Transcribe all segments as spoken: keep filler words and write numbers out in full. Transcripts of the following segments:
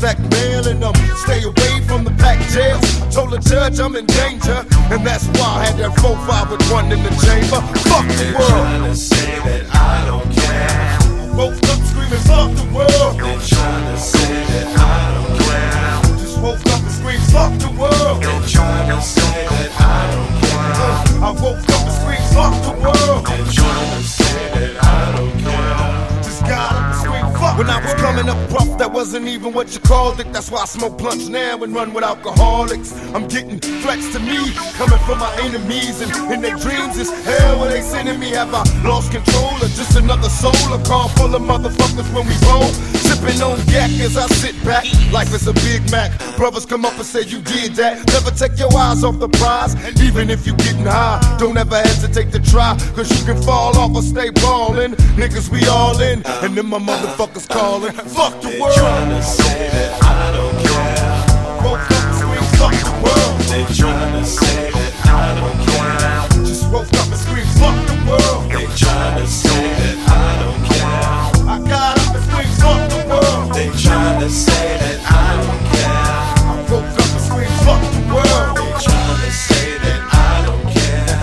stack mail and um, stay away from the packed jails. Told the judge I'm in danger, and that's why I had that four five with one in the chamber. Fuck the They're world. trying to say that I don't care. Woke up screaming, fuck the world. They're trying to say that I don't care. Just woke up and screamed, fuck the world. They're trying to say that I don't care. Uh, I woke up and screamed, fuck the world. They're trying to say that I don't care. Just got up and screamed, fuck. When I was coming up rough, that wasn't even what you called it. That's why I smoke blunts now and run with alcoholics. I'm getting threats to me, coming from my enemies. And in their dreams, it's hell where they sending me. Have I lost control or just another soul? A car full of motherfuckers when we roll. Sipping on yak as I sit back. Life is a Big Mac. Brothers come up and say you did that. Never take your eyes off the prize. Even if you getting high, don't ever hesitate to try. Cause you can fall off or stay ballin'. Niggas, we all in. And then my motherfuckers calling. Fuck the world. They're trying to say that I don't care. Woke up and screamed, fuck the world. They're trying to say that I don't care. Just woke up and screamed, fuck the world. They're trying to say that I don't care. I got up and screamed, fuck the world. They're trying to say that I don't care. I woke up and screamed, fuck the world. They're trying to say that I don't care.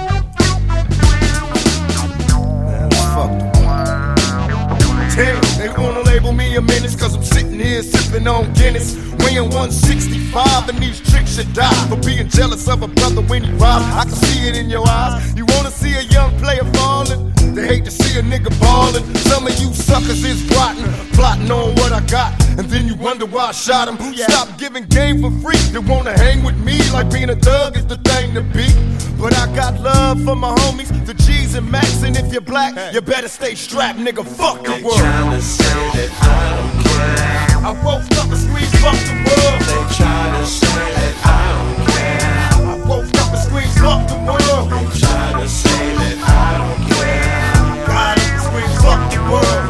Man, fuck the world. Damn, they wanna label me a menace cause I'm sitting here sipping on Guinness. Weighing one sixty-five and these tricks should die for being jealous of a brother when he robs. I can see it in your eyes. You wanna see a young player falling? They hate to see a nigga ballin'. Some of you suckers is rotten, plotting on what I got, and then you wonder why I shot him. Stop giving game for free. They wanna hang with me like being a thug is the thing to be. But I got love for my homies, the G's and Max, and if you're black, you better stay strapped, nigga. Fuck the They're world. trying to say that I don't care. I woke up and screamed, fuck the world. They're trying to say that I don't care. I woke up and screamed, fuck the world. They're trying to say that I don't care. Got up and screamed, fuck the world.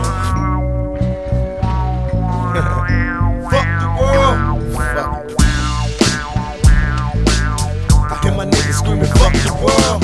Fuck the world. Fuck it. I hear my niggas screaming, fuck the world.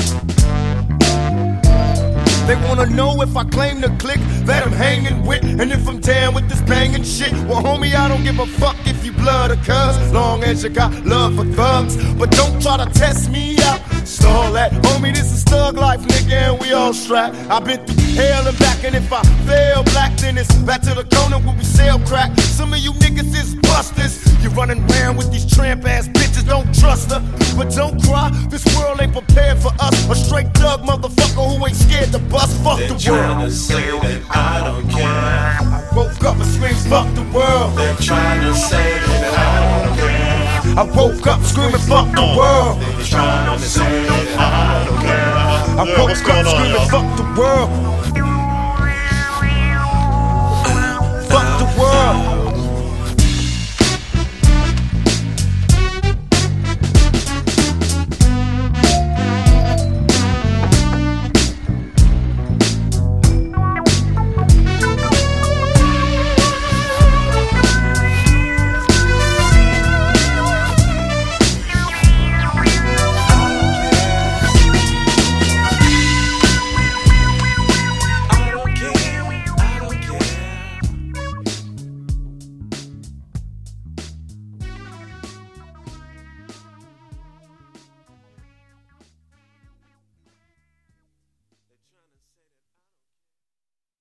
They wanna know if I claim the click that I'm hanging with, and if I'm down with this banging shit. Well, homie, I don't give a fuck if you blood or cuz, long as you got love for thugs. But don't try to test me out, stall that. Homie, this is thug life, nigga, and we all strapped. I've been through hell and back, and if I fail black, then it's back to the corner where we sell crack. Some of you niggas is busters. You running around with these tramp ass bitches, don't trust her. But don't cry, this world ain't prepared for us. A straight thug motherfucker who ain't scared to bust. Fuck They're the trying world. to say that I don't care. I woke up and screamed, fuck the world. They're trying to say that I don't care. I woke up screaming, fuck the world. They're trying to say that I don't care. I woke up screaming, fuck the world.